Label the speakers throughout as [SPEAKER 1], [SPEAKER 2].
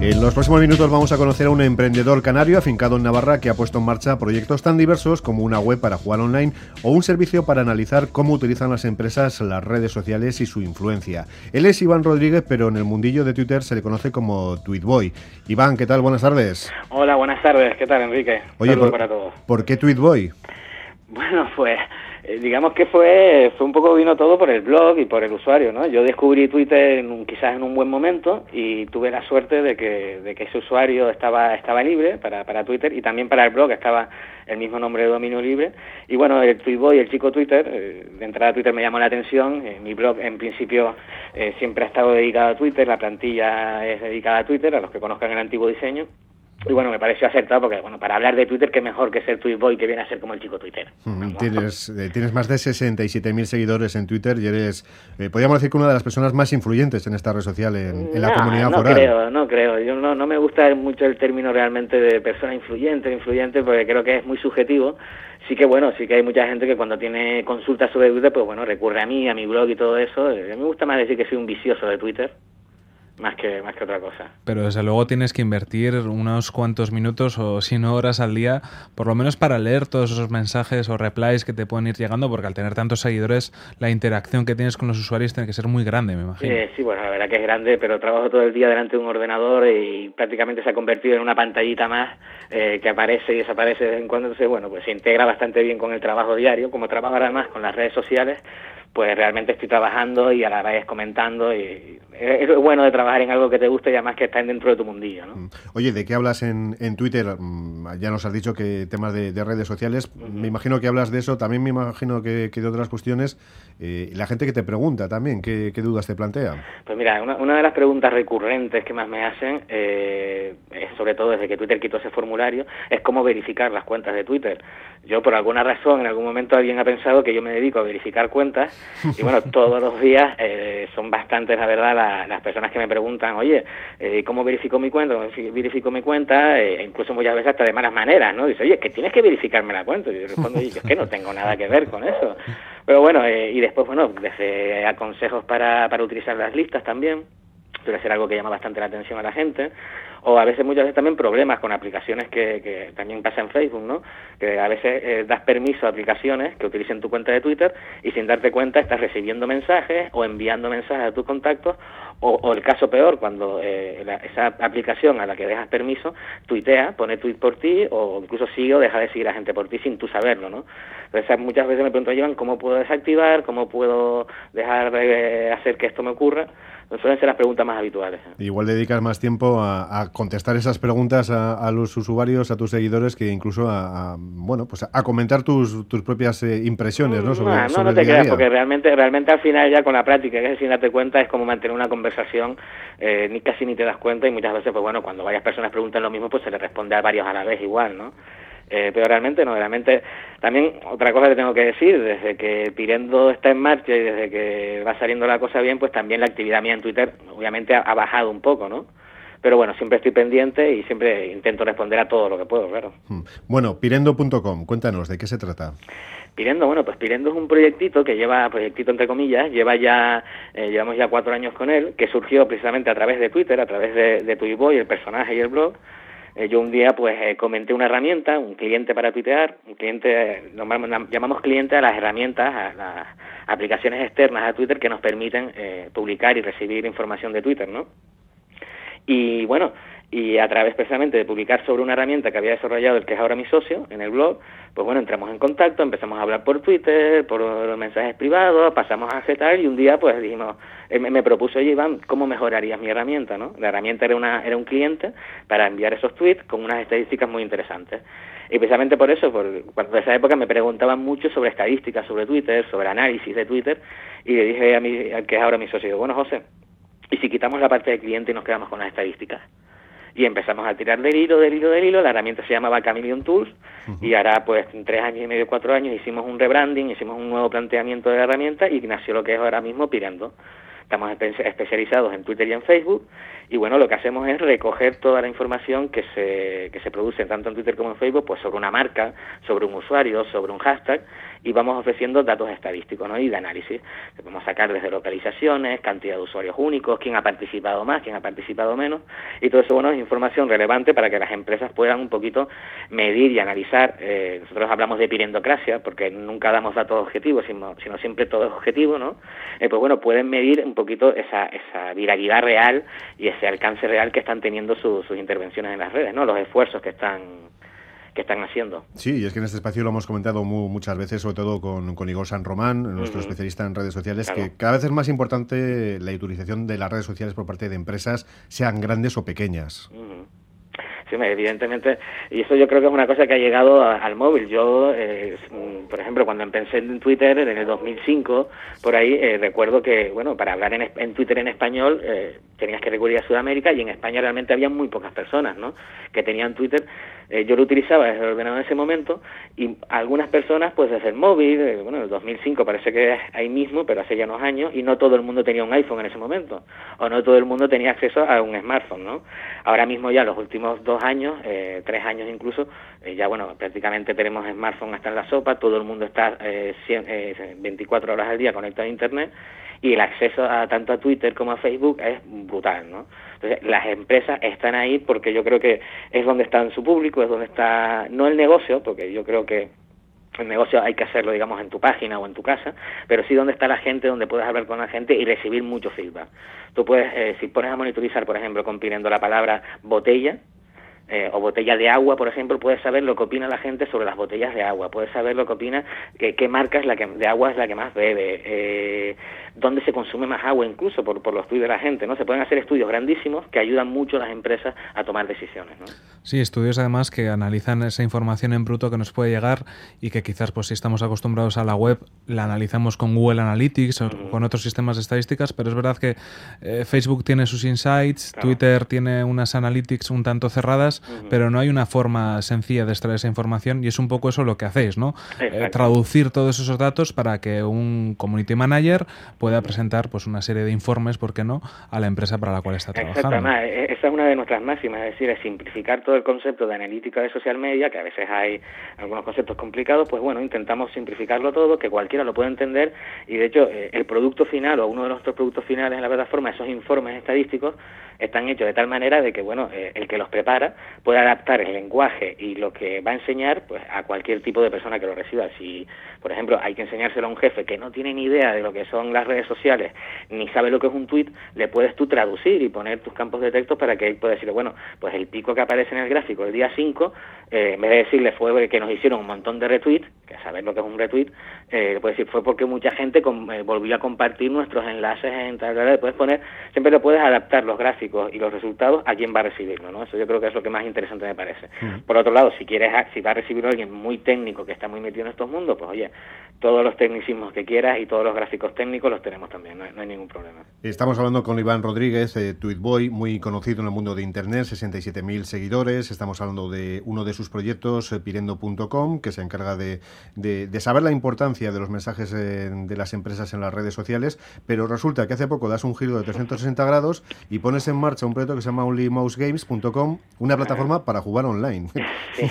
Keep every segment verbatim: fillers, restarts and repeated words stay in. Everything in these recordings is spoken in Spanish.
[SPEAKER 1] En los próximos minutos vamos a conocer a un emprendedor canario afincado en Navarra que ha puesto en marcha proyectos tan diversos como una web para jugar online o un servicio para analizar cómo utilizan las empresas las redes sociales y su influencia. Él es Iván Rodríguez, pero en el mundillo de Twitter se le conoce como Tweetboy. Iván, ¿qué tal? Buenas tardes.
[SPEAKER 2] Hola, buenas tardes. ¿Qué tal, Enrique?
[SPEAKER 1] Oye,
[SPEAKER 2] Saludos
[SPEAKER 1] por,
[SPEAKER 2] para todos.
[SPEAKER 1] ¿por qué Tweetboy?
[SPEAKER 2] Bueno, pues eh, digamos que fue fue un poco vino todo por el blog y por el usuario, ¿no? Yo descubrí Twitter en un, quizás en un buen momento y tuve la suerte de que de que ese usuario estaba estaba libre para para Twitter y también para el blog estaba el mismo nombre de dominio libre. Y bueno, el Tweetboy, el chico Twitter, eh, de entrada a Twitter me llamó la atención. Eh, mi blog en principio eh, siempre ha estado dedicado a Twitter, la plantilla es dedicada a Twitter, a los que conozcan el antiguo diseño. Y bueno, me pareció acertado porque, bueno, para hablar de Twitter, qué mejor que ser Tweetboy, que viene a ser como el chico Twitter.
[SPEAKER 1] Mm, tienes, eh, tienes más de sesenta y siete mil seguidores en Twitter y eres, eh, podríamos decir que una de las personas más influyentes en esta red social, en, en la
[SPEAKER 2] no,
[SPEAKER 1] comunidad
[SPEAKER 2] no
[SPEAKER 1] foral.
[SPEAKER 2] No creo, no creo. Yo no, no me gusta mucho el término realmente de persona influyente, influyente, porque creo que es muy subjetivo. Sí que, bueno, sí que hay mucha gente que cuando tiene consultas sobre Twitter, pues bueno, recurre a mí, a mi blog y todo eso. A mí me gusta más decir que soy un vicioso de Twitter. Más que, más que otra cosa.
[SPEAKER 3] Pero desde luego tienes que invertir unos cuantos minutos o si no horas al día, por lo menos para leer todos esos mensajes o replies que te pueden ir llegando, porque al tener tantos seguidores, la interacción que tienes con los usuarios tiene que ser muy grande, me imagino.
[SPEAKER 2] Eh, sí, bueno, la verdad que es grande, pero trabajo todo el día delante de un ordenador y prácticamente se ha convertido en una pantallita más eh, que aparece y desaparece de vez en cuando. Entonces, bueno, pues se integra bastante bien con el trabajo diario. Como trabajo además con las redes sociales, pues realmente estoy trabajando y a la vez comentando y es lo bueno de trabajar en algo que te gusta y además que está dentro de tu mundillo, ¿no?
[SPEAKER 1] Oye, ¿de qué hablas en, en Twitter? Ya nos has dicho que temas de, de redes sociales, uh-huh. Me imagino que hablas de eso, también me imagino que, que de otras cuestiones. Eh, la gente que te pregunta también, ¿qué, qué dudas te plantea?
[SPEAKER 2] Pues mira, una, una de las preguntas recurrentes que más me hacen, eh, es sobre todo desde que Twitter quitó ese formulario, es cómo verificar las cuentas de Twitter. Yo, por alguna razón, en algún momento alguien ha pensado que yo me dedico a verificar cuentas y bueno, todos los días eh, son bastantes, la verdad, la, las personas que me preguntan, oye, eh, ¿cómo verifico mi cuenta? ¿Cómo verifico mi cuenta? Eh, incluso muchas veces hasta de malas maneras, ¿no? Dice, oye, que tienes que verificarme la cuenta. Y yo respondo, oye, yo es que no tengo nada que ver con eso. Pero bueno, eh, y después, bueno, desde a consejos para, para utilizar las listas también, suele ser algo que llama bastante la atención a la gente. O a veces, muchas veces también problemas con aplicaciones que, que también pasa en Facebook, ¿no? Que a veces eh, das permiso a aplicaciones que utilicen tu cuenta de Twitter y sin darte cuenta estás recibiendo mensajes o enviando mensajes a tus contactos o, o el caso peor, cuando eh, la, esa aplicación a la que dejas permiso tuitea, pone tweet por ti o incluso sigue o deja de seguir a gente por ti sin tú saberlo, ¿no? Entonces muchas veces me pregunto, Iván, ¿cómo puedo desactivar? ¿Cómo puedo dejar de hacer que esto me ocurra? Pues suelen ser las preguntas más habituales.
[SPEAKER 1] Igual dedicas más tiempo a, a contestar esas preguntas a, a los usuarios, a tus seguidores, que incluso a, a bueno, pues a comentar tus, tus propias eh, impresiones, ¿no? Sobre,
[SPEAKER 2] no, no,
[SPEAKER 1] sobre
[SPEAKER 2] no
[SPEAKER 1] el
[SPEAKER 2] te
[SPEAKER 1] día a
[SPEAKER 2] creas,
[SPEAKER 1] día.
[SPEAKER 2] porque realmente, realmente al final ya con la práctica, que es sin darte cuenta, es como mantener una conversación, eh, ni casi ni te das cuenta y muchas veces, pues bueno, cuando varias personas preguntan lo mismo, pues se le responde a varios a la vez igual, ¿no? Eh, pero realmente no, realmente también otra cosa que tengo que decir, desde que Pirendo está en marcha y desde que va saliendo la cosa bien, pues también la actividad mía en Twitter obviamente ha, ha bajado un poco, ¿no? Pero bueno, siempre estoy pendiente y siempre intento responder a todo lo que puedo, claro.
[SPEAKER 1] Bueno, pirendo punto com, cuéntanos, ¿de qué se trata?
[SPEAKER 2] Pirendo, bueno, pues Pirendo es un proyectito que lleva, proyectito entre comillas, lleva ya, eh, llevamos ya cuatro años con él, que surgió precisamente a través de Twitter, a través de, de Tweetboy, el personaje y el blog. Eh, yo un día pues eh, comenté una herramienta, un cliente para tuitear, un cliente, eh, normalmente llamamos cliente a las herramientas, a las aplicaciones externas a Twitter que nos permiten eh, publicar y recibir información de Twitter, ¿no? Y bueno, y a través precisamente de publicar sobre una herramienta que había desarrollado el que es ahora mi socio en el blog, pues bueno, entramos en contacto, empezamos a hablar por Twitter, por los mensajes privados, pasamos a aceptar y un día pues dijimos, eh, me, me propuso, oye Iván, ¿cómo mejorarías mi herramienta, no? La herramienta era una era un cliente para enviar esos tweets con unas estadísticas muy interesantes. Y precisamente por eso, por, cuando en esa época me preguntaban mucho sobre estadísticas, sobre Twitter, sobre análisis de Twitter, y le dije a mi, al que es ahora mi socio, bueno José, ¿y si quitamos la parte de cliente y nos quedamos con las estadísticas? Y empezamos a tirar del hilo, del hilo, del hilo. La herramienta se llamaba Chameleon Tools. Uh-huh. Y ahora, pues, en tres años y medio, cuatro años, hicimos un rebranding, hicimos un nuevo planteamiento de la herramienta y nació lo que es ahora mismo Pirendo. Estamos espe- especializados en Twitter y en Facebook. Y bueno, lo que hacemos es recoger toda la información que se que se produce tanto en Twitter como en Facebook, pues sobre una marca, sobre un usuario, sobre un hashtag, y vamos ofreciendo datos estadísticos, ¿no? Y de análisis. Que podemos sacar desde localizaciones, cantidad de usuarios únicos, quién ha participado más, quién ha participado menos, y todo eso, bueno, es información relevante para que las empresas puedan un poquito medir y analizar. Eh, nosotros hablamos de pirendocracia, porque nunca damos datos objetivos, sino, sino siempre todo es objetivo, ¿no? Eh, pues bueno, pueden medir un poquito esa, esa viralidad real y ese alcance real que están teniendo su, sus intervenciones en las redes, ¿no? Los esfuerzos que están que están haciendo.
[SPEAKER 1] Sí, y es que en este espacio lo hemos comentado muy, muchas veces, sobre todo con, con Igor San Román, nuestro uh-huh. especialista en redes sociales, claro. que cada vez es más importante la utilización de las redes sociales por parte de empresas, sean grandes o pequeñas.
[SPEAKER 2] Uh-huh. Sí, evidentemente, y eso yo creo que es una cosa que ha llegado a, al móvil. Yo, eh, por ejemplo, cuando empecé en Twitter en el dos mil cinco, por ahí, eh, recuerdo que, bueno, para hablar en, en Twitter en español eh, tenías que recurrir a Sudamérica, y en España realmente había muy pocas personas, ¿no?, que tenían Twitter. Eh, yo lo utilizaba desde el ordenador en ese momento, y algunas personas pues desde el móvil, eh, bueno, en el dos mil cinco parece que es ahí mismo, pero hace ya unos años, y no todo el mundo tenía un iPhone en ese momento, o no todo el mundo tenía acceso a un smartphone, ¿no? Ahora mismo ya los últimos dos años, eh, tres años incluso, eh, ya bueno, prácticamente tenemos smartphone hasta en la sopa, todo el mundo está eh, cien, eh, veinticuatro horas al día conectado a Internet, y el acceso a tanto a Twitter como a Facebook es brutal, ¿no? Entonces, las empresas están ahí porque yo creo que es donde está su público, es donde está, no el negocio, porque yo creo que el negocio hay que hacerlo, digamos, en tu página o en tu casa, pero sí donde está la gente, donde puedes hablar con la gente y recibir mucho feedback. Tú puedes, eh, si pones a monitorizar, por ejemplo, compilando la palabra botella, Eh, o botella de agua, por ejemplo, puedes saber lo que opina la gente sobre las botellas de agua, puedes saber lo que opina, que, qué marca es la que, de agua es la que más bebe, eh, dónde se consume más agua, incluso por, por los tweets de la gente, ¿no? Se pueden hacer estudios grandísimos que ayudan mucho a las empresas a tomar decisiones, ¿no?
[SPEAKER 3] Sí, estudios además que analizan esa información en bruto que nos puede llegar y que quizás, pues si estamos acostumbrados a la web, la analizamos con Google Analytics o uh-huh. con otros sistemas de estadísticas, pero es verdad que eh, Facebook tiene sus insights, claro. Twitter tiene unas analytics un tanto cerradas, uh-huh. pero no hay una forma sencilla de extraer esa información, y es un poco eso lo que hacéis, ¿no? Eh, traducir todos esos datos para que un community manager pueda presentar pues una serie de informes, ¿por qué no?, a la empresa para la cual está trabajando.
[SPEAKER 2] Exactamente, esa es una de nuestras máximas, es decir, es simplificar todo el concepto de analítica de social media, que a veces hay algunos conceptos complicados, pues bueno, intentamos simplificarlo todo, que cualquiera lo pueda entender, y de hecho eh, el producto final, o uno de nuestros productos finales en la plataforma, esos informes estadísticos, están hechos de tal manera de que, bueno, eh, el que los prepara puede adaptar el lenguaje y lo que va a enseñar pues a cualquier tipo de persona que lo reciba. Si, por ejemplo, hay que enseñárselo a un jefe que no tiene ni idea de lo que son las redes sociales, ni sabe lo que es un tweet, le puedes tú traducir y poner tus campos de texto para que él pueda decirle, bueno, pues el pico que aparece en el gráfico el día cinco, eh, en vez de decirle fue que nos hicieron un montón de retweets, que saber lo que es un retweet, eh, le puedes decir fue porque mucha gente con, eh, volvió a compartir nuestros enlaces en tal, le puedes poner, siempre le puedes adaptar los gráficos y los resultados a quién va a recibirlo, ¿no? Eso yo creo que es lo que más interesante me parece. Uh-huh. Por otro lado, si quieres, si va a recibirlo alguien muy técnico que está muy metido en estos mundos, pues oye, todos los tecnicismos que quieras y todos los gráficos técnicos los tenemos también, no hay, no hay ningún problema.
[SPEAKER 1] Estamos hablando con Iván Rodríguez, eh, Tweetboy, muy conocido en el mundo de Internet, sesenta y siete mil seguidores. Estamos hablando de uno de sus proyectos, eh, pirendo punto com, que se encarga de, de, de saber la importancia de los mensajes eh, de las empresas en las redes sociales, pero resulta que hace poco das un giro de trescientos sesenta grados y pones en marcha un proyecto que se llama only mouse games punto com, una plataforma para jugar online.
[SPEAKER 2] Sí.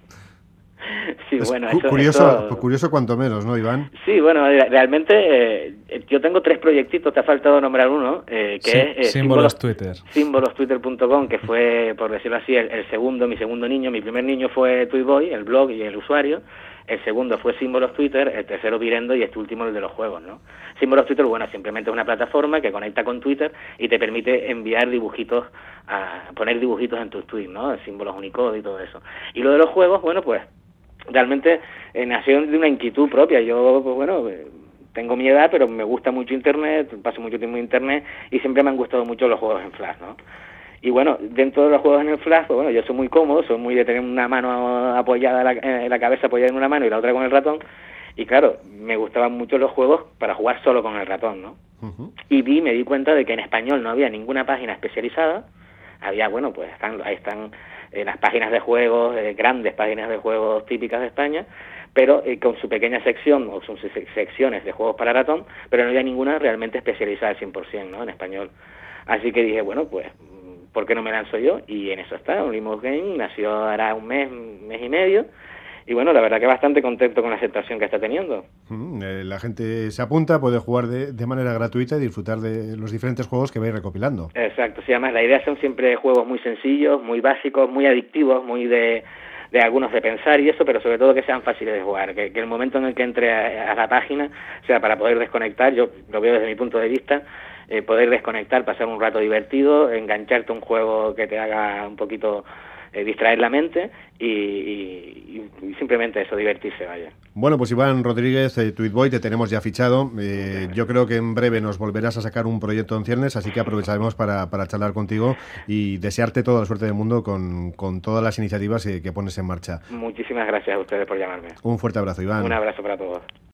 [SPEAKER 2] Sí,
[SPEAKER 1] es
[SPEAKER 2] bueno,
[SPEAKER 1] cu-
[SPEAKER 2] eso,
[SPEAKER 1] curioso,
[SPEAKER 2] eso...
[SPEAKER 1] curioso cuanto menos, ¿no, Iván?
[SPEAKER 2] Sí, bueno, realmente eh, yo tengo tres proyectitos, te ha faltado nombrar uno, eh, que
[SPEAKER 3] sí,
[SPEAKER 2] es eh,
[SPEAKER 3] Símbolos Twitter.
[SPEAKER 2] Símbolos Twitter punto com, que fue, por decirlo así, el, el segundo, mi segundo niño. Mi primer niño fue Tweetboy, el blog y el usuario. El segundo fue Símbolos Twitter, el tercero Pirendo y este último el de los juegos, ¿no? Símbolos Twitter, bueno, simplemente es una plataforma que conecta con Twitter y te permite enviar dibujitos, a poner dibujitos en tus tweets, ¿no? Símbolos Unicode y todo eso. Y lo de los juegos, bueno, pues realmente eh, nació de una inquietud propia. Yo, pues bueno, eh, tengo mi edad, pero me gusta mucho Internet, paso mucho tiempo en Internet y siempre me han gustado mucho los juegos en Flash, ¿no? Y bueno, dentro de los juegos en el Flash, pues bueno, yo soy muy cómodo, soy muy de tener una mano apoyada, la, eh, la cabeza apoyada en una mano y la otra con el ratón. Y claro, me gustaban mucho los juegos para jugar solo con el ratón, ¿no? Uh-huh. Y vi, me di cuenta de que en español no había ninguna página especializada. Había, bueno, pues están, ahí están eh, las páginas de juegos, eh, grandes páginas de juegos típicas de España, pero eh, con su pequeña sección o sus secciones de juegos para ratón, pero no había ninguna realmente especializada al cien por ciento, ¿no?, en español. Así que dije, bueno, pues, ¿por qué no me lanzo yo? Y en eso está, Only Mouse Game nació hará un mes, un mes y medio, y bueno, la verdad que bastante contento con la aceptación que está teniendo.
[SPEAKER 1] Mm, eh, la gente se apunta, puede jugar de, de manera gratuita y disfrutar de los diferentes juegos que vais recopilando.
[SPEAKER 2] Exacto, sí, además la idea son siempre juegos muy sencillos, muy básicos, muy adictivos, muy de, de algunos de pensar y eso, pero sobre todo que sean fáciles de jugar, que, que el momento en el que entre a, a la página sea para poder desconectar, yo lo veo desde mi punto de vista, eh, poder desconectar, pasar un rato divertido, engancharte a un juego que te haga un poquito eh, distraer la mente y, y, y simplemente eso, divertirse, vaya.
[SPEAKER 1] Bueno, pues Iván Rodríguez, eh, Tweetboy, te tenemos ya fichado. Eh, yo creo que en breve nos volverás a sacar un proyecto en ciernes, así que aprovecharemos para, para charlar contigo y desearte toda la suerte del mundo con, con todas las iniciativas que, que pones en marcha.
[SPEAKER 2] Muchísimas gracias a ustedes por llamarme.
[SPEAKER 1] Un fuerte abrazo, Iván.
[SPEAKER 2] Un abrazo para todos.